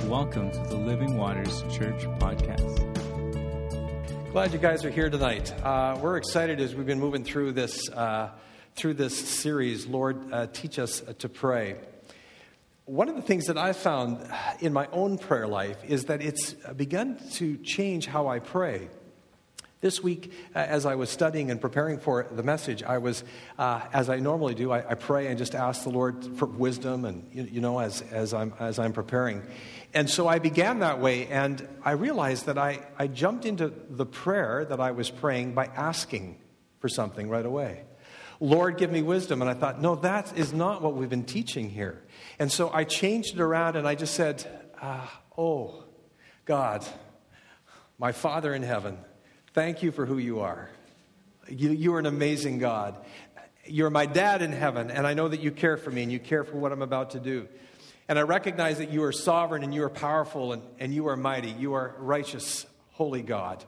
Welcome to the Living Waters Church podcast. Glad you guys are here tonight. We're excited as we've been moving through this series, Lord, teach us to pray. One of the things that I found in my own prayer life is that it's begun to change how I pray. This week, as I was studying and preparing for the message, I was, as I normally do, I pray and just ask the Lord for wisdom, and as I'm preparing. And so I began that way, and I realized that I jumped into the prayer that I was praying by asking for something right away. Lord, give me wisdom. And I thought, no, that is not what we've been teaching here. And so I changed it around, and I just said, oh, God, my Father in heaven, thank you for who you are. You are an amazing God. You're my dad in heaven, and I know that you care for me, and you care for what I'm about to do. And I recognize that you are sovereign, and you are powerful, and you are mighty. You are righteous, holy God.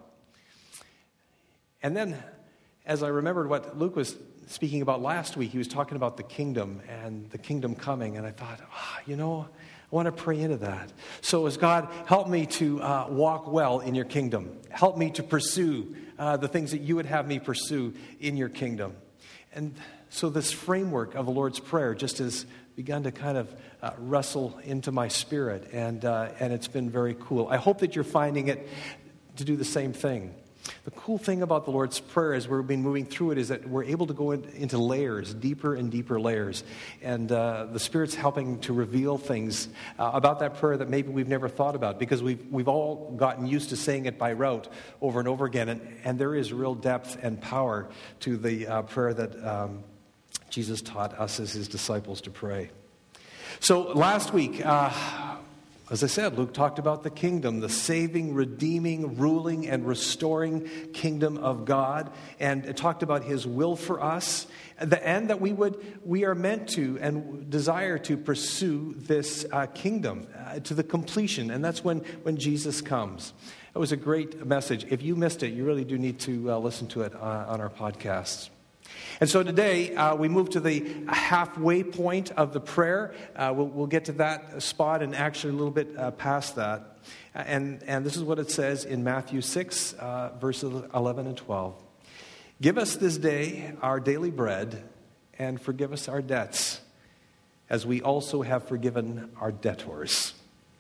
And then, as I remembered what Luke was speaking about last week, he was talking about the kingdom and the kingdom coming. And I thought, I want to pray into that. So as God, help me to walk well in your kingdom. Help me to pursue the things that you would have me pursue in your kingdom. And so this framework of the Lord's Prayer just has begun to kind of wrestle into my spirit. And it's been very cool. I hope that you're finding it to do the same thing. The cool thing about the Lord's Prayer as we've been moving through it is that we're able to go into layers, deeper and deeper layers. And the Spirit's helping to reveal things about that prayer that maybe we've never thought about, because we've all gotten used to saying it by rote over and over again. And there is real depth and power to the prayer that Jesus taught us as his disciples to pray. So last week, as I said, Luke talked about the kingdom, the saving, redeeming, ruling, and restoring kingdom of God, and it talked about his will for us, and that we are meant to and desire to pursue this kingdom to the completion, and that's when Jesus comes. It was a great message. If you missed it, you really do need to listen to it on our podcasts. And so today, we move to the halfway point of the prayer. We'll get to that spot and actually a little bit past that. And this is what it says in Matthew 6, verses 11 and 12. Give us this day our daily bread, and forgive us our debts, as we also have forgiven our debtors.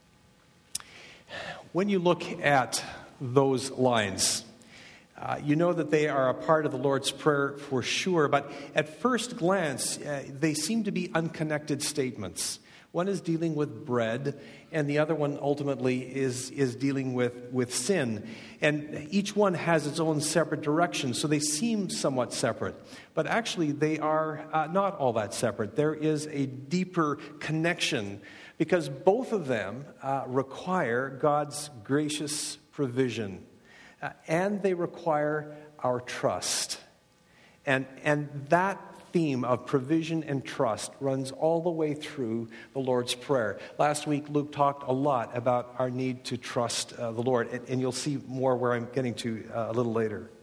When you look at those lines, you know that they are a part of the Lord's Prayer for sure, but at first glance, they seem to be unconnected statements. One is dealing with bread, and the other one ultimately is dealing with sin. And each one has its own separate direction, so they seem somewhat separate. But actually, they are not all that separate. There is a deeper connection, because both of them require God's gracious provision. And they require our trust. And that theme of provision and trust runs all the way through the Lord's Prayer. Last week, Luke talked a lot about our need to trust the Lord. And you'll see more where I'm getting to a little later.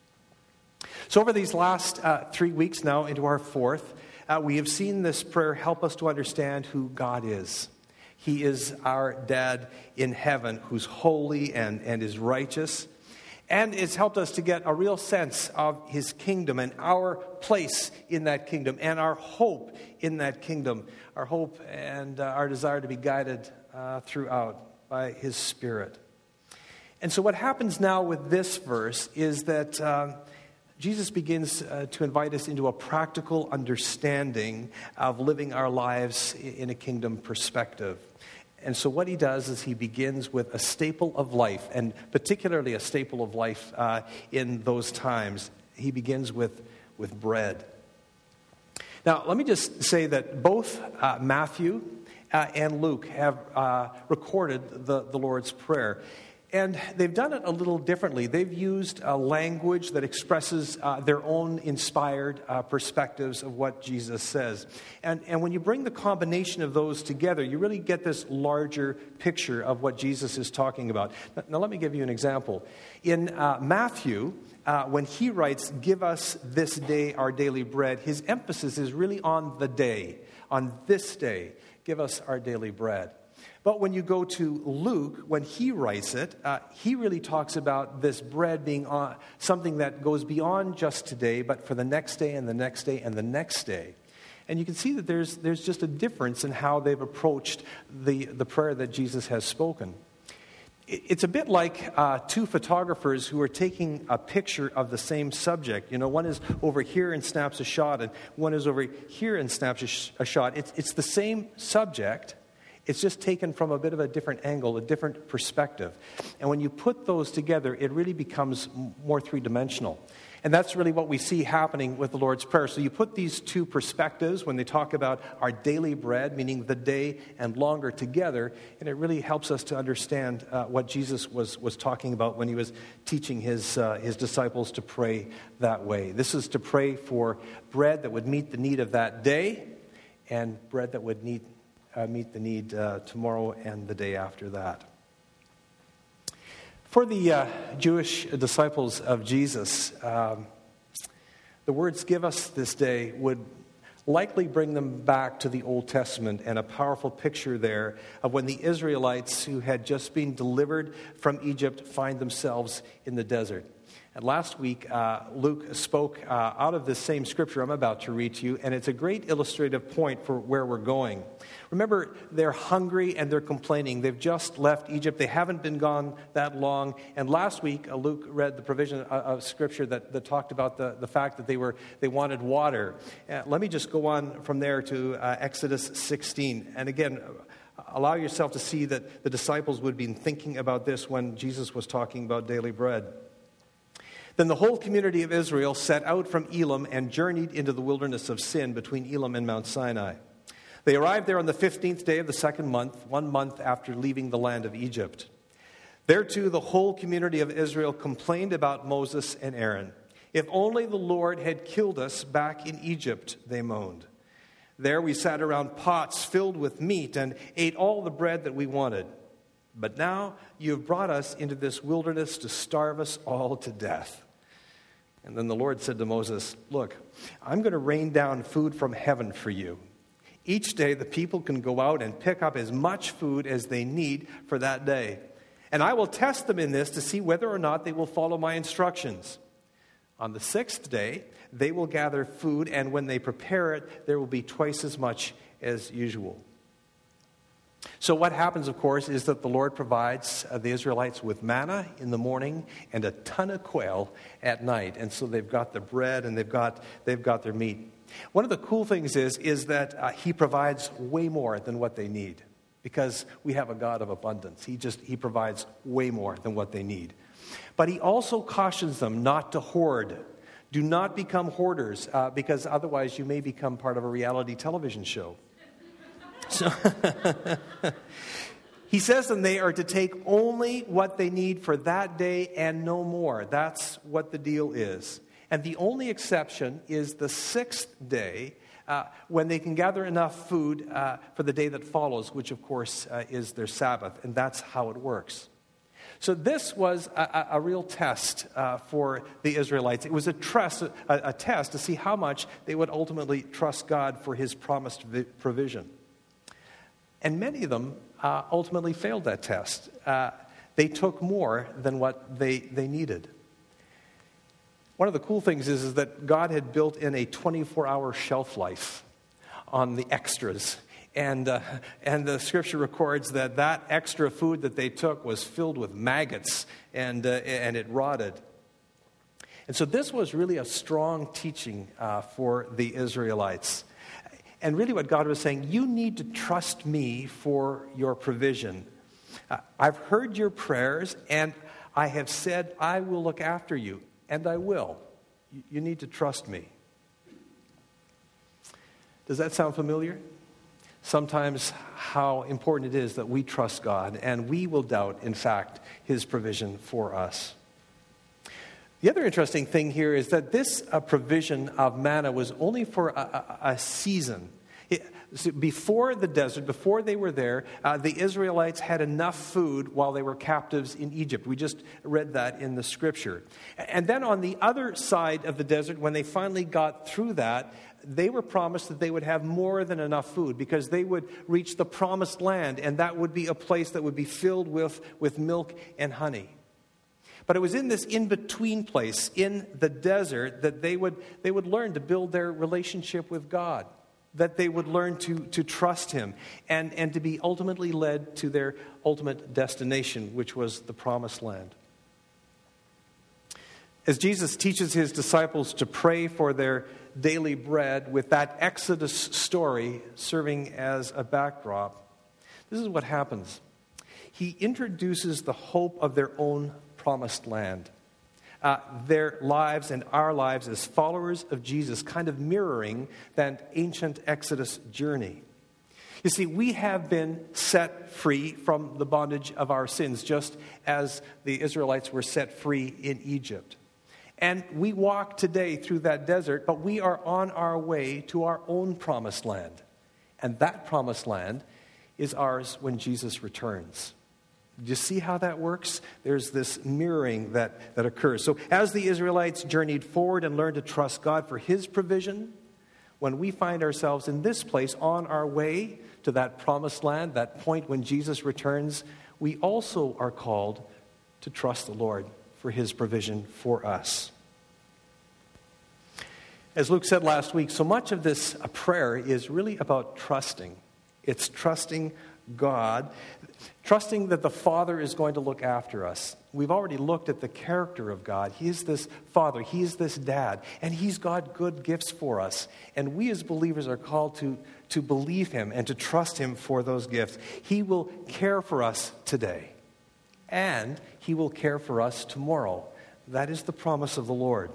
So over these last 3 weeks now, into our fourth, we have seen this prayer help us to understand who God is. He is our dad in heaven who's holy and is righteous. And it's helped us to get a real sense of his kingdom and our place in that kingdom and our hope in that kingdom, our hope and our desire to be guided throughout by his Spirit. And so what happens now with this verse is that Jesus begins to invite us into a practical understanding of living our lives in a kingdom perspective. And so what he does is he begins with a staple of life, and particularly a staple of life in those times. He begins with bread. Now, let me just say that both Matthew and Luke have recorded the Lord's Prayer. And they've done it a little differently. They've used a language that expresses their own inspired perspectives of what Jesus says. And when you bring the combination of those together, you really get this larger picture of what Jesus is talking about. Now let me give you an example. In Matthew, when he writes, "Give us this day our daily bread," his emphasis is really on the day, on this day, give us our daily bread. But when you go to Luke, when he writes it, he really talks about this bread being something that goes beyond just today, but for the next day and the next day and the next day. And you can see that there's just a difference in how they've approached the prayer that Jesus has spoken. It's a bit like two photographers who are taking a picture of the same subject. You know, one is over here and snaps a shot, and one is over here and snaps a shot. It's the same subject. It's just taken from a bit of a different angle, a different perspective. And when you put those together, it really becomes more three-dimensional. And that's really what we see happening with the Lord's Prayer. So you put these two perspectives when they talk about our daily bread, meaning the day and longer together, and it really helps us to understand what Jesus was talking about when he was teaching his disciples to pray that way. This is to pray for bread that would meet the need of that day and bread that would meet the need tomorrow and the day after that. For the Jewish disciples of Jesus, the words "give us this day" would likely bring them back to the Old Testament and a powerful picture there of when the Israelites who had just been delivered from Egypt find themselves in the desert. And last week, Luke spoke out of this same scripture I'm about to read to you, and it's a great illustrative point for where we're going. Remember, they're hungry and they're complaining. They've just left Egypt. They haven't been gone that long. And last week, Luke read the provision of scripture that talked about the fact that they wanted water. Let me just go on from there to Exodus 16. And again, allow yourself to see that the disciples would have been thinking about this when Jesus was talking about daily bread. Then the whole community of Israel set out from Elim and journeyed into the wilderness of Sin between Elim and Mount Sinai. They arrived there on the 15th day of the second month, 1 month after leaving the land of Egypt. There too, the whole community of Israel complained about Moses and Aaron. "If only the Lord had killed us back in Egypt," they moaned. "There we sat around pots filled with meat and ate all the bread that we wanted. But now you have brought us into this wilderness to starve us all to death." And then the Lord said to Moses, "Look, I'm going to rain down food from heaven for you. Each day the people can go out and pick up as much food as they need for that day. And I will test them in this to see whether or not they will follow my instructions. On the 6th day, they will gather food, and when they prepare it, there will be twice as much as usual." So what happens, of course, is that the Lord provides the Israelites with manna in the morning and a ton of quail at night. And so they've got the bread and they've got their meat. One of the cool things is that he provides way more than what they need, because we have a God of abundance. He provides way more than what they need. But he also cautions them not to hoard. Do not become hoarders, because otherwise you may become part of a reality television show. So he says that they are to take only what they need for that day and no more. That's what the deal is. And the only exception is the 6th day, when they can gather enough food for the day that follows, which of course is their Sabbath. And that's how it works. So this was a real test for the Israelites. It was a test to see how much they would ultimately trust God for his promised provision. And many of them ultimately failed that test. They took more than what they needed. One of the cool things is that God had built in a 24-hour shelf life on the extras. And the scripture records that extra food that they took was filled with maggots, and it rotted. And so this was really a strong teaching for the Israelites. And really what God was saying, you need to trust me for your provision. I've heard your prayers, and I have said I will look after you, and I will. You need to trust me. Does that sound familiar? Sometimes how important it is that we trust God, and we will doubt, in fact, his provision for us. The other interesting thing here is that this provision of manna was only for a season. Before the desert, before they were there, the Israelites had enough food while they were captives in Egypt. We just read that in the scripture. And then on the other side of the desert, when they finally got through that, they were promised that they would have more than enough food because they would reach the promised land, and that would be a place that would be filled with milk and honey. But it was in this in-between place, in the desert, that they would learn to build their relationship with God, that they would learn to trust Him, and to be ultimately led to their ultimate destination, which was the promised land. As Jesus teaches His disciples to pray for their daily bread with that Exodus story serving as a backdrop, this is what happens. He introduces the hope of their own promised land. Their lives and our lives as followers of Jesus, kind of mirroring that ancient Exodus journey. You see, we have been set free from the bondage of our sins, just as the Israelites were set free in Egypt. And we walk today through that desert, but we are on our way to our own promised land. And that promised land is ours when Jesus returns. Do you see how that works? There's this mirroring that occurs. So as the Israelites journeyed forward and learned to trust God for His provision, when we find ourselves in this place on our way to that promised land, that point when Jesus returns, we also are called to trust the Lord for His provision for us. As Luke said last week, so much of this prayer is really about trusting. It's trusting God, trusting that the Father is going to look after us. We've already looked at the character of God. He is this Father. He is this Dad. And He's got good gifts for us. And we as believers are called to believe Him and to trust Him for those gifts. He will care for us today. And He will care for us tomorrow. That is the promise of the Lord.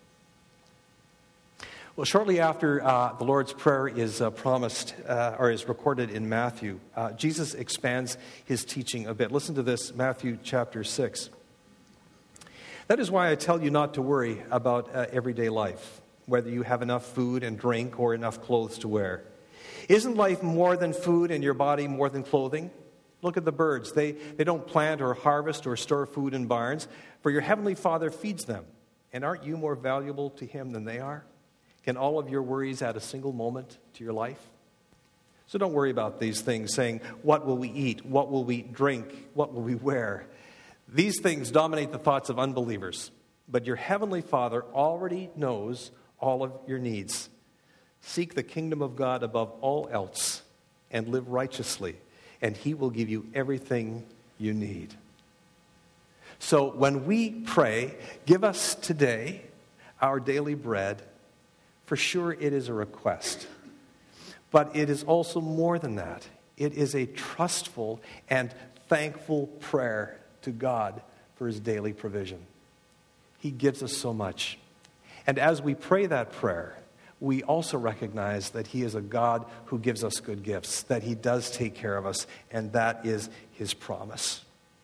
Well, shortly after the Lord's Prayer is promised or is recorded in Matthew, Jesus expands His teaching a bit. Listen to this, Matthew chapter 6. That is why I tell you not to worry about everyday life, whether you have enough food and drink or enough clothes to wear. Isn't life more than food and your body more than clothing? Look at the birds. They don't plant or harvest or store food in barns, for your heavenly Father feeds them. And aren't you more valuable to Him than they are? Can all of your worries add a single moment to your life? So don't worry about these things, saying, what will we eat? What will we drink? What will we wear? These things dominate the thoughts of unbelievers. But your heavenly Father already knows all of your needs. Seek the kingdom of God above all else and live righteously, and He will give you everything you need. So when we pray, give us today our daily bread, for sure it is a request. But it is also more than that. It is a trustful and thankful prayer to God for His daily provision. He gives us so much. And as we pray that prayer, we also recognize that He is a God who gives us good gifts, that He does take care of us, and that is His promise.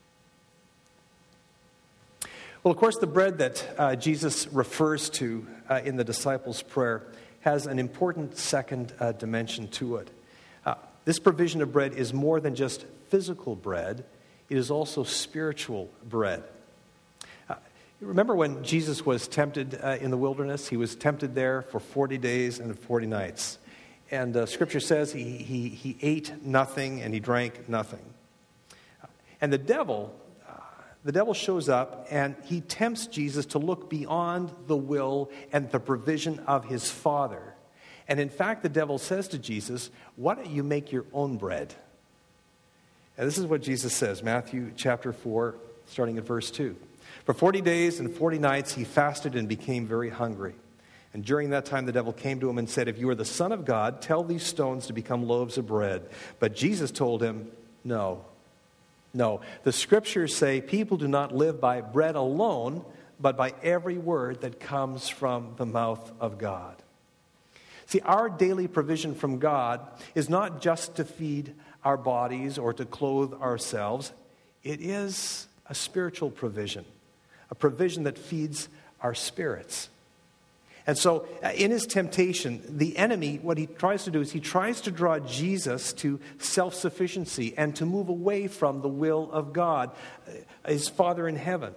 Well, of course, the bread that Jesus refers to in the disciples' prayer has an important second dimension to it. This provision of bread is more than just physical bread. It is also spiritual bread. You remember when Jesus was tempted in the wilderness? He was tempted there for 40 days and 40 nights. And Scripture says he ate nothing and he drank nothing. And the devil shows up and he tempts Jesus to look beyond the will and the provision of His Father. And in fact, the devil says to Jesus, why don't you make your own bread? And this is what Jesus says, Matthew chapter 4, starting at verse 2. For 40 days and 40 nights he fasted and became very hungry. And during that time the devil came to him and said, if you are the Son of God, tell these stones to become loaves of bread. But Jesus told him, no. The Scriptures say people do not live by bread alone, but by every word that comes from the mouth of God. See, our daily provision from God is not just to feed our bodies or to clothe ourselves. It is a spiritual provision, a provision that feeds our spirits. And so in his temptation, the enemy, what he tries to do is he tries to draw Jesus to self-sufficiency and to move away from the will of God, His Father in heaven.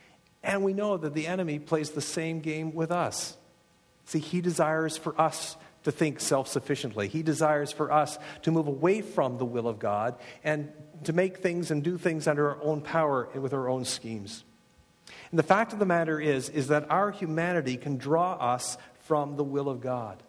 And we know that the enemy plays the same game with us. See, he desires for us to think self-sufficiently. He desires for us to move away from the will of God and to make things and do things under our own power and with our own schemes. And the fact of the matter is that our humanity can draw us from the will of God.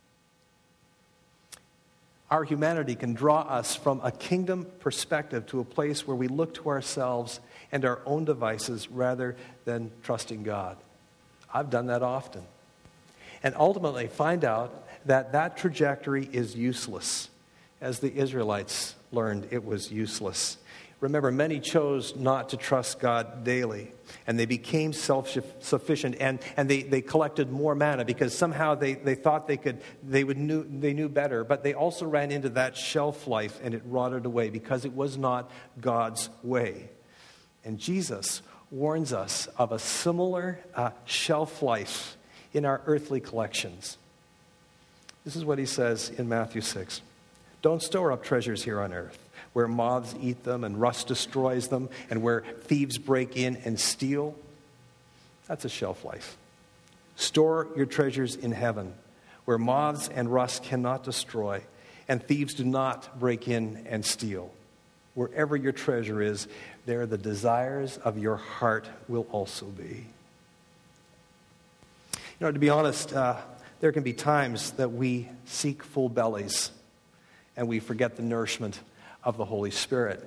Our humanity can draw us from a kingdom perspective to a place where we look to ourselves and our own devices rather than trusting God. I've done that often. And ultimately find out that that trajectory is useless. As the Israelites learned, it was useless. Remember, many chose not to trust God daily, and they became self-sufficient, and they collected more manna because somehow they thought they knew better, but they also ran into that shelf life, and it rotted away because it was not God's way. And Jesus warns us of a similar shelf life in our earthly collections. This is what he says in Matthew 6. Don't store up treasures here on earth, where moths eat them and rust destroys them, and where thieves break in and steal. That's a shelf life. Store your treasures in heaven, where moths and rust cannot destroy, and thieves do not break in and steal. Wherever your treasure is, there the desires of your heart will also be. You know, to be honest, there can be times that we seek full bellies and we forget the nourishment of the Holy Spirit.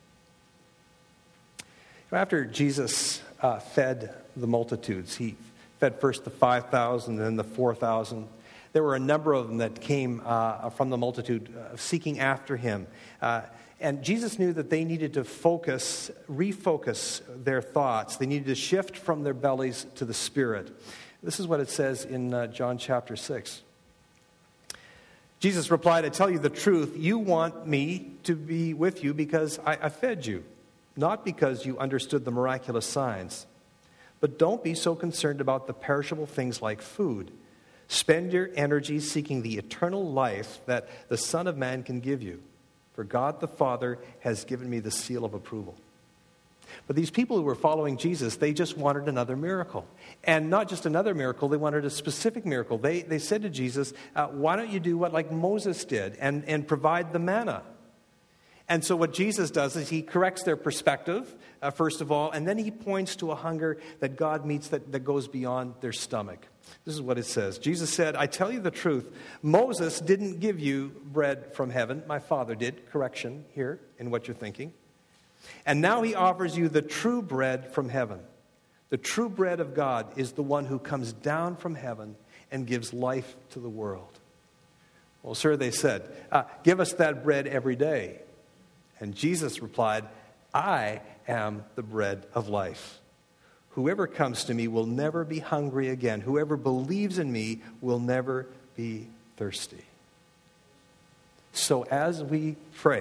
After Jesus fed the multitudes, he fed first the 5,000, then the 4,000. There were a number of them that came from the multitude seeking after him. And Jesus knew that they needed to refocus their thoughts. They needed to shift from their bellies to the Spirit. This is what it says in John chapter 6. Jesus replied, I tell you the truth, you want me to be with you because I fed you, not because you understood the miraculous signs. But don't be so concerned about the perishable things like food. Spend your energy seeking the eternal life that the Son of Man can give you. For God the Father has given me the seal of approval. But these people who were following Jesus, they just wanted another miracle. And not just another miracle, they wanted a specific miracle. They said to Jesus, why don't you do what like Moses did and provide the manna? And so what Jesus does is he corrects their perspective, first of all, and then he points to a hunger that God meets that goes beyond their stomach. This is what it says. Jesus said, I tell you the truth, Moses didn't give you bread from heaven. My Father did. Correction here in what you're thinking. And now he offers you the true bread from heaven. The true bread of God is the one who comes down from heaven and gives life to the world. Well, sir, they said, give us that bread every day. And Jesus replied, I am the bread of life. Whoever comes to me will never be hungry again. Whoever believes in me will never be thirsty. So as we pray,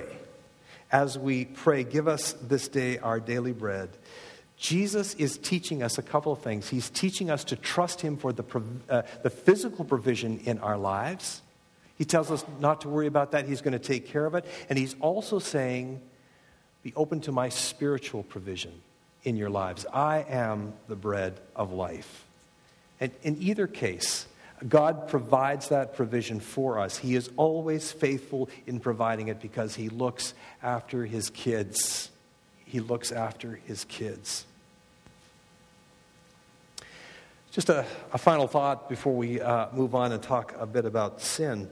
give us this day our daily bread, Jesus is teaching us a couple of things. He's teaching us to trust him for the physical provision in our lives. He tells us not to worry about that. He's going to take care of it. And he's also saying, be open to my spiritual provision in your lives. I am the bread of life. And in either case, God provides that provision for us. He is always faithful in providing it because he looks after his kids. He looks after his kids. Just a final thought before we move on and talk a bit about sin.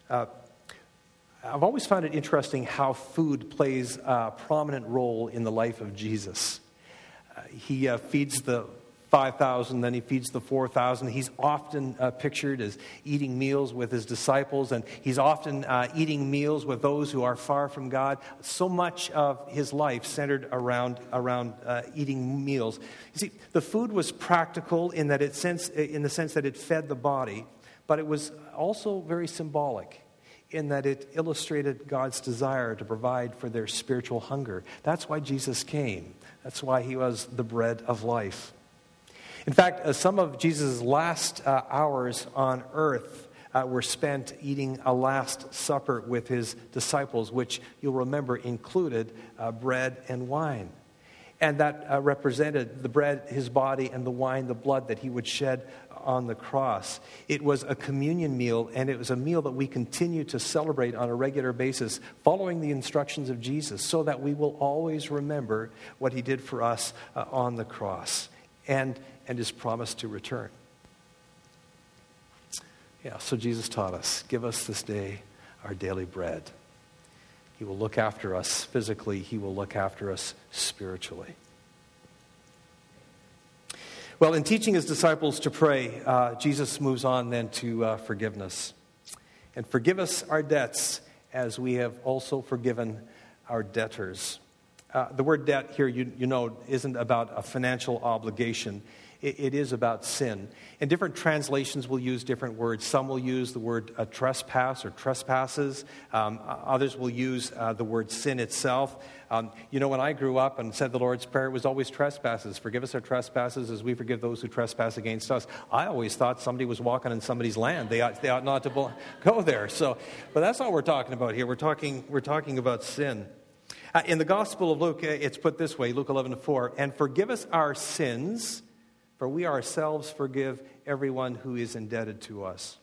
I've always found it interesting how food plays a prominent role in the life of Jesus. He feeds the 5,000, then he feeds the 4,000. He's often pictured as eating meals with his disciples, and he's often eating meals with those who are far from God. So much of his life centered around eating meals. You see, the food was practical in the sense that it fed the body, but it was also very symbolic in that it illustrated God's desire to provide for their spiritual hunger. That's why Jesus came. That's why he was the bread of life. In fact, some of Jesus' last hours on earth were spent eating a Last Supper with his disciples, which you'll remember included bread and wine. And that represented the bread, his body, and the wine, the blood that he would shed on the cross. It was a communion meal, and it was a meal that we continue to celebrate on a regular basis, following the instructions of Jesus, so that we will always remember what he did for us on the cross and his promise to return. Yeah, so Jesus taught us, give us this day our daily bread. He will look after us physically. He will look after us spiritually. Well, in teaching his disciples to pray, Jesus moves on then to forgiveness. And forgive us our debts as we have also forgiven our debtors. The word debt here, you know, isn't about a financial obligation. It is about sin. And different translations will use different words. Some will use the word trespass or trespasses. Others will use the word sin itself. When I grew up and said the Lord's Prayer, it was always trespasses. Forgive us our trespasses as we forgive those who trespass against us. I always thought somebody was walking in somebody's land. They ought not to go there. But that's not what we're talking about here. We're talking about sin. In the Gospel of Luke, it's put this way, Luke 11:4, and forgive us our sins, for we ourselves forgive everyone who is indebted to us.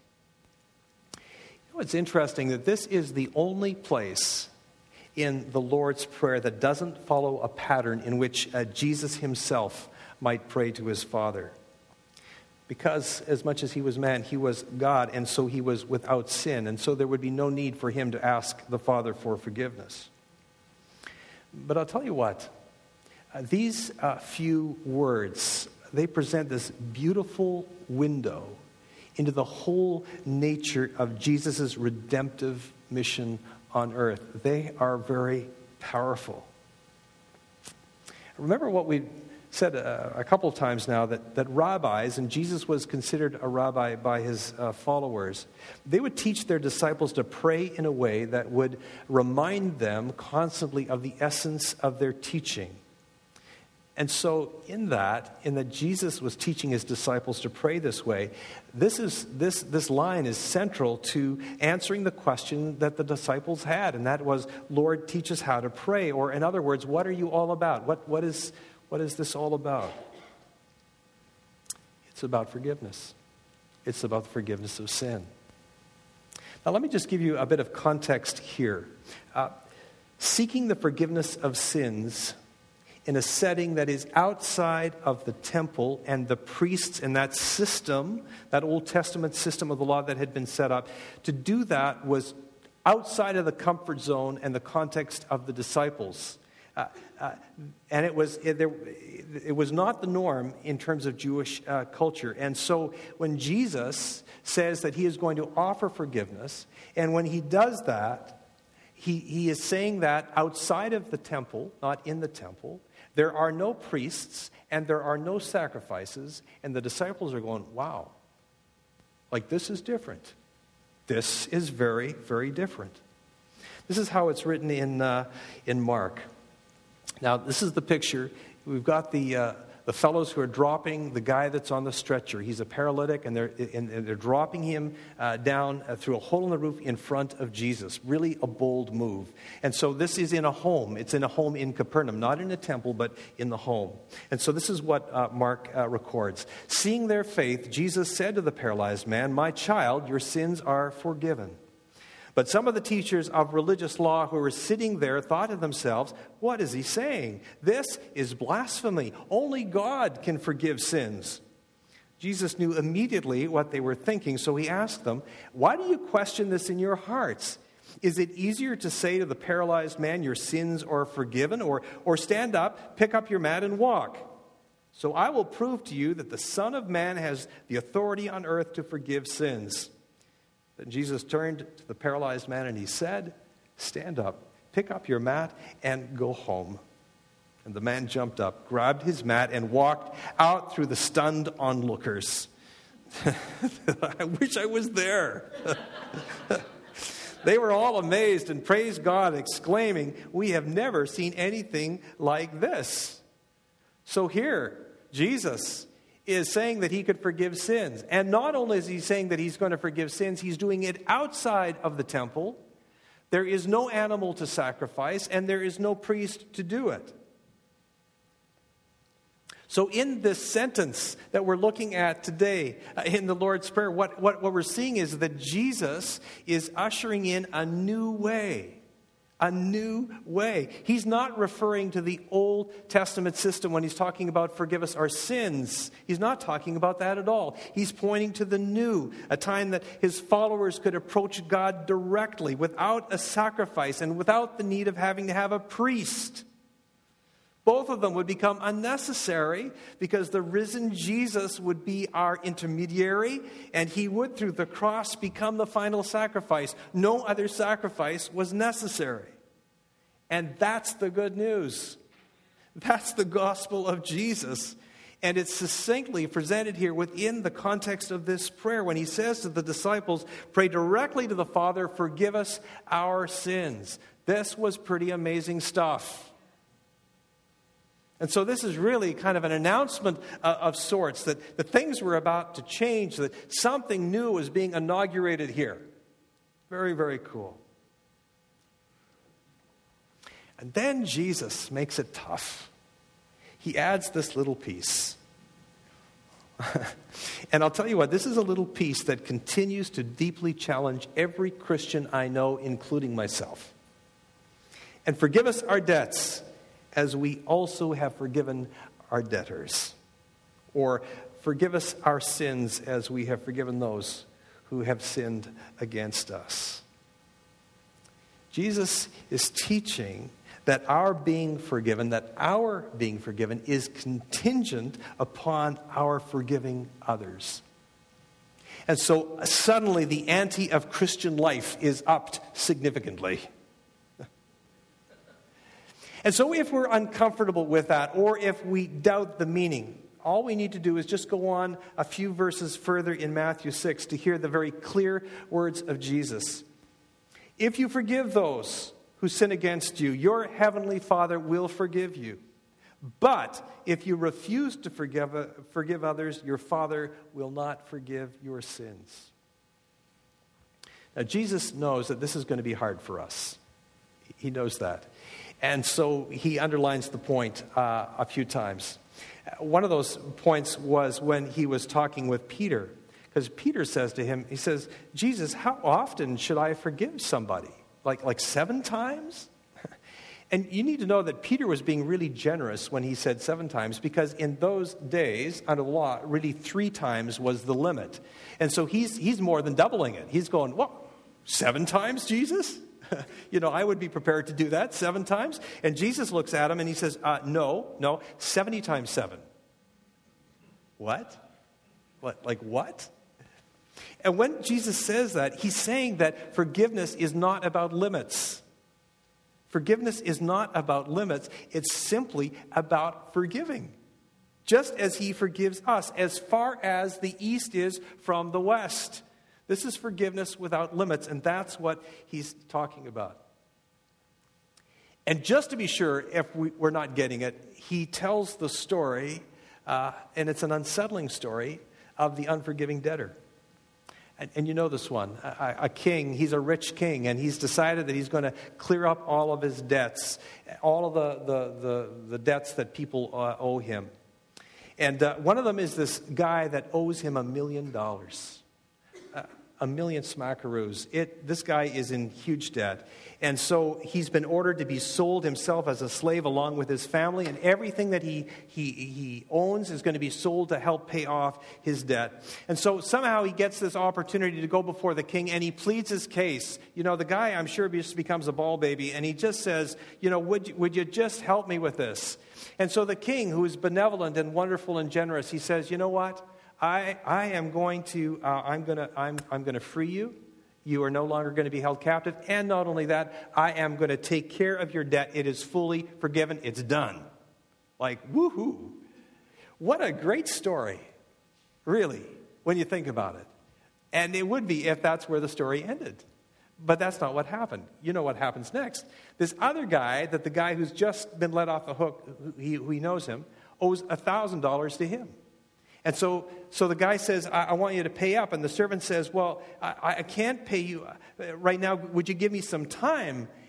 It's interesting that this is the only place in the Lord's Prayer that doesn't follow a pattern in which Jesus himself might pray to his Father. Because as much as he was man, he was God, and so he was without sin, and so there would be no need for him to ask the Father for forgiveness. But I'll tell you what, these few words, they present this beautiful window into the whole nature of Jesus' redemptive mission on earth. They are very powerful. Remember what we said a couple of times now, that rabbis, and Jesus was considered a rabbi by his followers, they would teach their disciples to pray in a way that would remind them constantly of the essence of their teaching. And so in that Jesus was teaching his disciples to pray this way, this line is central to answering the question that the disciples had, and that was, Lord, teach us how to pray. Or in other words, what are you all about? What is this all about? It's about forgiveness. It's about the forgiveness of sin. Now let me just give you a bit of context here. Seeking the forgiveness of sins in a setting that is outside of the temple and the priests and that system, that Old Testament system of the law that had been set up, to do that was outside of the comfort zone and the context of the disciples. And it was not the norm in terms of Jewish culture. And so when Jesus says that he is going to offer forgiveness, and when he does that, he is saying that outside of the temple, not in the temple. There are no priests and there are no sacrifices, and the disciples are going, wow, like this is different. This is very, very different. This is how it's written in Mark. Now, this is the picture. We've got the fellows who are dropping the guy that's on the stretcher. He's a paralytic, and they're dropping him down through a hole in the roof in front of Jesus. Really a bold move. And so this is in a home. It's in a home in Capernaum, not in a temple, but in the home. And so this is what Mark records. Seeing their faith, Jesus said to the paralyzed man, "My child, your sins are forgiven." But some of the teachers of religious law who were sitting there thought to themselves, what is he saying? This is blasphemy. Only God can forgive sins. Jesus knew immediately what they were thinking, so he asked them, why do you question this in your hearts? Is it easier to say to the paralyzed man, your sins are forgiven, or stand up, pick up your mat and walk? So I will prove to you that the Son of Man has the authority on earth to forgive sins. Then Jesus turned to the paralyzed man and he said, stand up, pick up your mat, and go home. And the man jumped up, grabbed his mat, and walked out through the stunned onlookers. I wish I was there. They were all amazed and praised God, exclaiming, we have never seen anything like this. So here, Jesus is saying that he could forgive sins. And not only is he saying that he's going to forgive sins, he's doing it outside of the temple. There is no animal to sacrifice, and there is no priest to do it. So in this sentence that we're looking at today in the Lord's Prayer, what we're seeing is that Jesus is ushering in a new way. A new way. He's not referring to the Old Testament system when he's talking about forgive us our sins. He's not talking about that at all. He's pointing to the new, a time that his followers could approach God directly without a sacrifice and without the need of having to have a priest. Both of them would become unnecessary because the risen Jesus would be our intermediary, and he would, through the cross, become the final sacrifice. No other sacrifice was necessary. And that's the good news. That's the gospel of Jesus. And it's succinctly presented here within the context of this prayer when he says to the disciples, pray directly to the Father, forgive us our sins. This was pretty amazing stuff. And so this is really kind of an announcement of sorts that the things were about to change, that something new was being inaugurated here. Very, very cool. And then Jesus makes it tough. He adds this little piece. And I'll tell you what, this is a little piece that continues to deeply challenge every Christian I know, including myself. And forgive us our debts, as we also have forgiven our debtors. Or forgive us our sins as we have forgiven those who have sinned against us. Jesus is teaching that our being forgiven is contingent upon our forgiving others. And so suddenly the ante of Christian life is upped significantly. And so if we're uncomfortable with that, or if we doubt the meaning, all we need to do is just go on a few verses further in Matthew 6 to hear the very clear words of Jesus. If you forgive those who sin against you, your heavenly Father will forgive you. But if you refuse to forgive others, your Father will not forgive your sins. Now, Jesus knows that this is going to be hard for us. He knows that. And so he underlines the point a few times. One of those points was when he was talking with Peter. Because Peter says to him, he says, Jesus, how often should I forgive somebody? Like 7 times? And you need to know that Peter was being really generous when he said 7 times, because in those days, under the law, really 3 times was the limit. And so he's more than doubling it. He's going, what, 7 times, Jesus? I would be prepared to do that 7 times. And Jesus looks at him and he says, no, 70 times 7. What? What? And when Jesus says that, he's saying that forgiveness is not about limits. Forgiveness is not about limits. It's simply about forgiving. Just as he forgives us as far as the east is from the west. This is forgiveness without limits, and that's what he's talking about. And just to be sure, if we're not getting it, he tells the story, and it's an unsettling story, of the unforgiving debtor. And you know this one. A king, he's a rich king, and he's decided that he's going to clear up all of his debts, all of the debts that people owe him. And one of them is this guy that owes him $1 million. $1 million smackaroos. This guy is in huge debt. And so he's been ordered to be sold himself as a slave along with his family, and everything that he owns is going to be sold to help pay off his debt. And so somehow he gets this opportunity to go before the king, and he pleads his case. The guy, I'm sure, just becomes a ball baby, and he just says, would you just help me with this? And so the king, who is benevolent and wonderful and generous, he says, you know what? I'm going to free you. You are no longer going to be held captive. And not only that, I am going to take care of your debt. It is fully forgiven. It's done. Like, woohoo. What a great story, really, when you think about it. And it would be if that's where the story ended. But that's not what happened. You know what happens next. This other guy, that the guy who's just been let off the hook, who he knows him, owes $1,000 to him. And so the guy says, I want you to pay up. And the servant says, well, I can't pay you right now. Would you give me some time?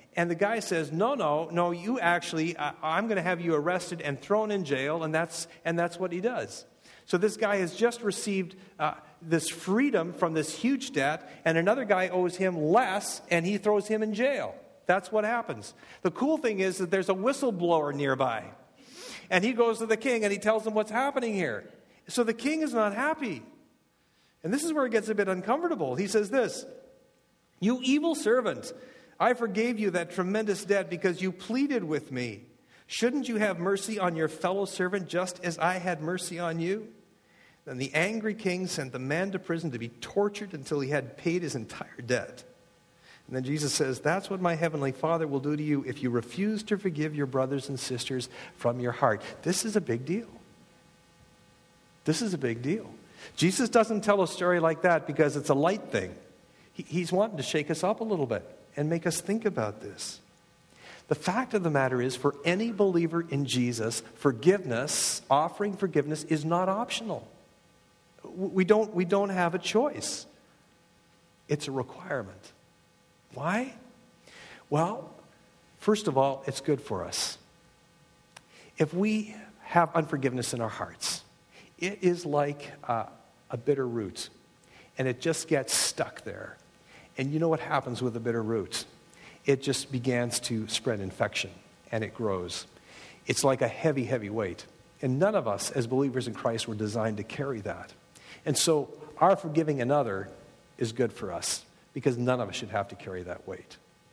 And the guy says, no, you actually, I'm going to have you arrested and thrown in jail, and that's what he does. So this guy has just received this freedom from this huge debt, and another guy owes him less, and he throws him in jail. That's what happens. The cool thing is that there's a whistleblower nearby, and he goes to the king, and he tells him what's happening here. So the king is not happy. And this is where it gets a bit uncomfortable. He says this, "You evil servant, I forgave you that tremendous debt because you pleaded with me. Shouldn't you have mercy on your fellow servant just as I had mercy on you?" Then the angry king sent the man to prison to be tortured until he had paid his entire debt. And then Jesus says, "That's what my heavenly Father will do to you if you refuse to forgive your brothers and sisters from your heart." This is a big deal. This is a big deal. Jesus doesn't tell a story like that because it's a light thing. He's wanting to shake us up a little bit and make us think about this. The fact of the matter is, for any believer in Jesus, forgiveness, offering forgiveness, is not optional. We don't have a choice. It's a requirement. Why? Well, first of all, it's good for us. If we have unforgiveness in our hearts, it is like a bitter root, and it just gets stuck there. And you know what happens with a bitter root? It just begins to spread infection, and it grows. It's like a heavy, heavy weight. And none of us, as believers in Christ, were designed to carry that. And so our forgiving another is good for us, because none of us should have to carry that weight.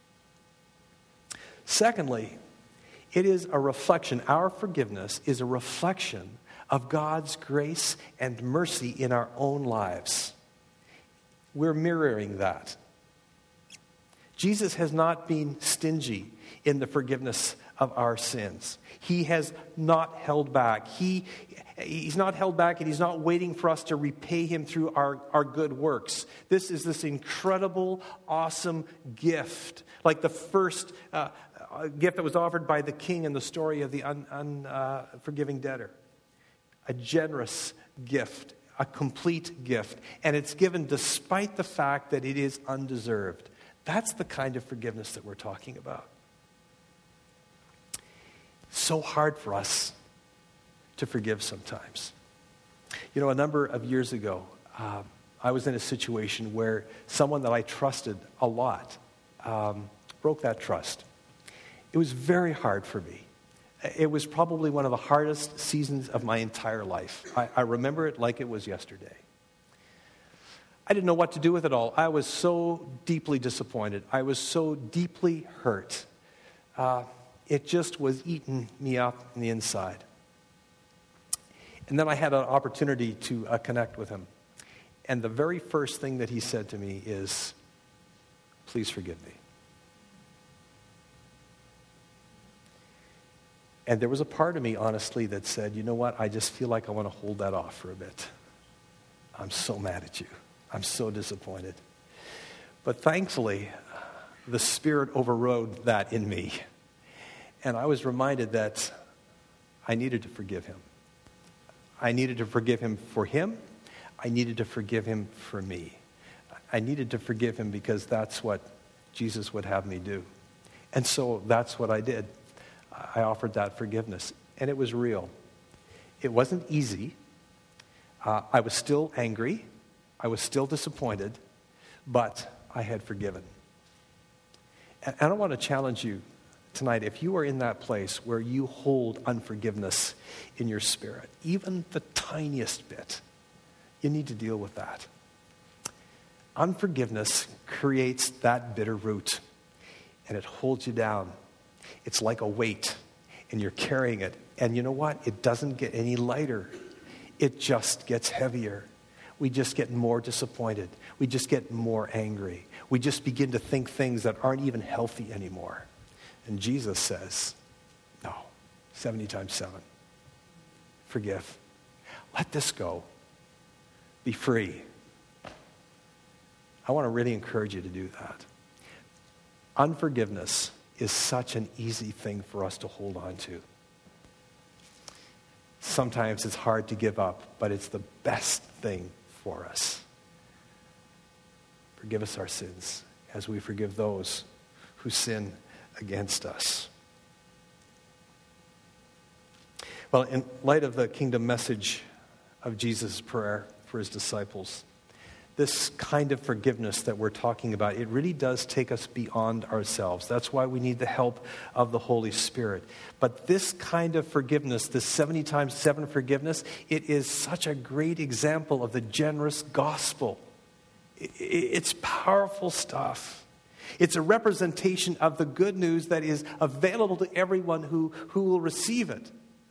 Secondly, it is a reflection. Our forgiveness is a reflection of God's grace and mercy in our own lives. We're mirroring that. Jesus has not been stingy in the forgiveness of our sins. He has not held back. He's not held back, and he's not waiting for us to repay him through our good works. This is this incredible, awesome gift, like the first gift that was offered by the king in the story of the unforgiving debtor. A generous gift, a complete gift, and it's given despite the fact that it is undeserved. That's the kind of forgiveness that we're talking about. So hard for us to forgive sometimes. You know, a number of years ago, I was in a situation where someone that I trusted a lot broke that trust. It was very hard for me. It was probably one of the hardest seasons of my entire life. I remember it like it was yesterday. I didn't know what to do with it all. I was so deeply disappointed. I was so deeply hurt. It just was eating me up on the inside. And then I had an opportunity to connect with him. And the very first thing that he said to me is, "Please forgive me." And there was a part of me, honestly, that said, "You know what? I just feel like I want to hold that off for a bit. I'm so mad at you. I'm so disappointed." But thankfully, the Spirit overrode that in me. And I was reminded that I needed to forgive him. I needed to forgive him for him. I needed to forgive him for me. I needed to forgive him because that's what Jesus would have me do. And so that's what I did. I offered that forgiveness, and it was real. It wasn't easy. I was still angry. I was still disappointed, but I had forgiven. And I want to challenge you tonight, if you are in that place where you hold unforgiveness in your spirit, even the tiniest bit, you need to deal with that. Unforgiveness creates that bitter root, and it holds you down. It's like a weight, and you're carrying it. And you know what? It doesn't get any lighter. It just gets heavier. We just get more disappointed. We just get more angry. We just begin to think things that aren't even healthy anymore. And Jesus says, no, 70 times 7. Forgive. Let this go. Be free. I want to really encourage you to do that. Unforgiveness is such an easy thing for us to hold on to. Sometimes it's hard to give up, but it's the best thing for us. Forgive us our sins as we forgive those who sin against us. Well, in light of the kingdom message of Jesus' prayer for his disciples, this kind of forgiveness that we're talking about, it really does take us beyond ourselves. That's why we need the help of the Holy Spirit. But this kind of forgiveness, this 70 times 7 forgiveness, it is such a great example of the generous gospel. It's powerful stuff. It's a representation of the good news that is available to everyone who will receive it.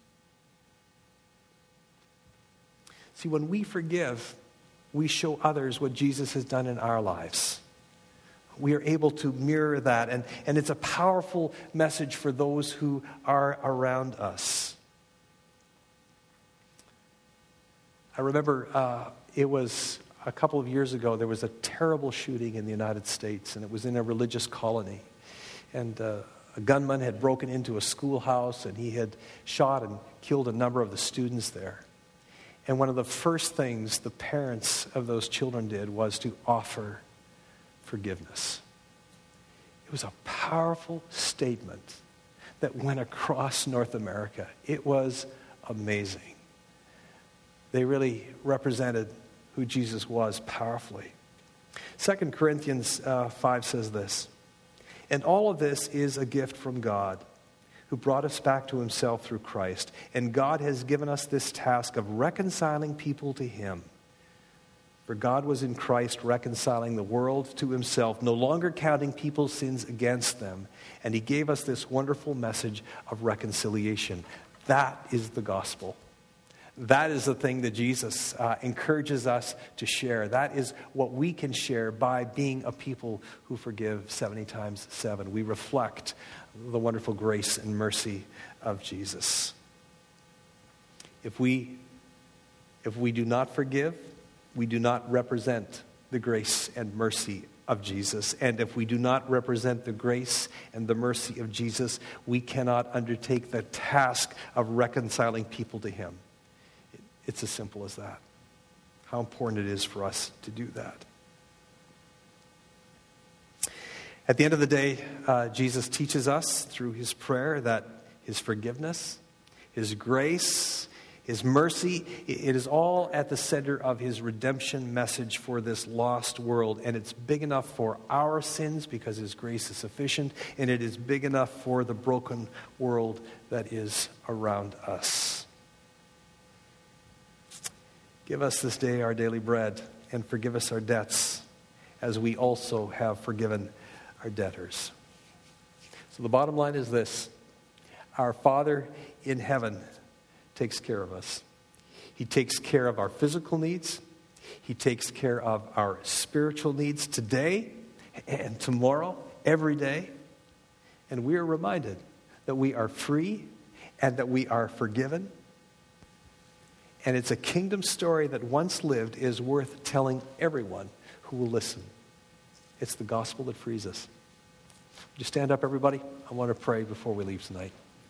See, when we forgive, we show others what Jesus has done in our lives. We are able to mirror that, and it's a powerful message for those who are around us. I remember it was a couple of years ago, there was a terrible shooting in the United States, and it was in a religious colony. And a gunman had broken into a schoolhouse, and he had shot and killed a number of the students there. And one of the first things the parents of those children did was to offer forgiveness. It was a powerful statement that went across North America. It was amazing. They really represented who Jesus was powerfully. 2 Corinthians 5 says this, "And all of this is a gift from God, who brought us back to himself through Christ. And God has given us this task of reconciling people to him. For God was in Christ reconciling the world to himself, no longer counting people's sins against them. And he gave us this wonderful message of reconciliation." That is the gospel. That is the thing that Jesus encourages us to share. That is what we can share by being a people who forgive 70 times 7. We reflect the wonderful grace and mercy of Jesus. If we do not forgive, we do not represent the grace and mercy of Jesus. And if we do not represent the grace and the mercy of Jesus, we cannot undertake the task of reconciling people to him. It's as simple as that. How important it is for us to do that. At the end of the day, Jesus teaches us through his prayer that his forgiveness, his grace, his mercy, it is all at the center of his redemption message for this lost world. And it's big enough for our sins because his grace is sufficient, and it is big enough for the broken world that is around us. Give us this day our daily bread, and forgive us our debts as we also have forgiven our debtors. So the bottom line is this: our Father in heaven takes care of us. He takes care of our physical needs. He takes care of our spiritual needs today and tomorrow, every day. And we are reminded that we are free and that we are forgiven. And it's a kingdom story that once lived is worth telling everyone who will listen. It's the gospel that frees us. Would you stand up, everybody? I want to pray before we leave tonight.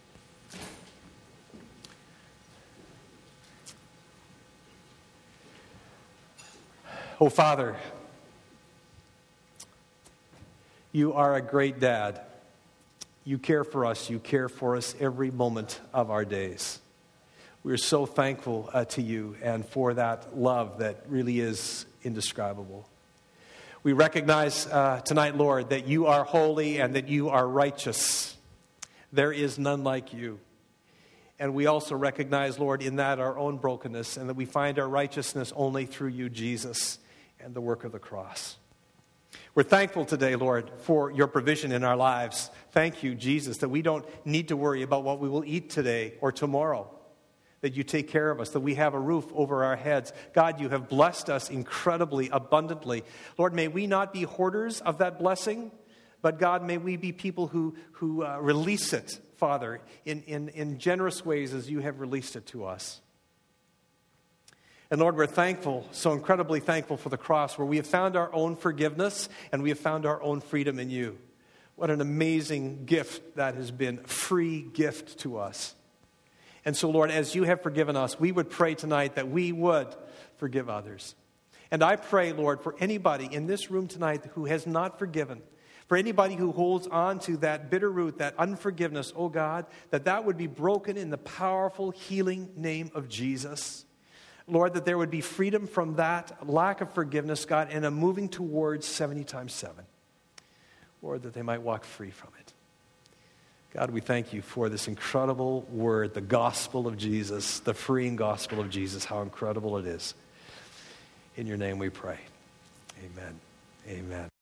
Oh, Father, you are a great dad. You care for us. You care for us every moment of our days. We're so thankful to you and for that love that really is indescribable. We recognize tonight, Lord, that you are holy and that you are righteous. There is none like you. And we also recognize, Lord, in that our own brokenness, and that we find our righteousness only through you, Jesus, and the work of the cross. We're thankful today, Lord, for your provision in our lives. Thank you, Jesus, that we don't need to worry about what we will eat today or tomorrow, that you take care of us, that we have a roof over our heads. God, you have blessed us incredibly, abundantly. Lord, may we not be hoarders of that blessing, but God, may we be people who release it, Father, in generous ways as you have released it to us. And Lord, we're thankful, so incredibly thankful for the cross, where we have found our own forgiveness and we have found our own freedom in you. What an amazing gift that has been, free gift to us. And so, Lord, as you have forgiven us, we would pray tonight that we would forgive others. And I pray, Lord, for anybody in this room tonight who has not forgiven, For anybody who holds on to that bitter root, that unforgiveness, oh God, that would be broken in the powerful healing name of Jesus. Lord, that there would be freedom from that lack of forgiveness, God, and a moving towards 70 times 7. Lord, that they might walk free from it. God, we thank you for this incredible word, the gospel of Jesus, the freeing gospel of Jesus, how incredible it is. In your name we pray. Amen. Amen.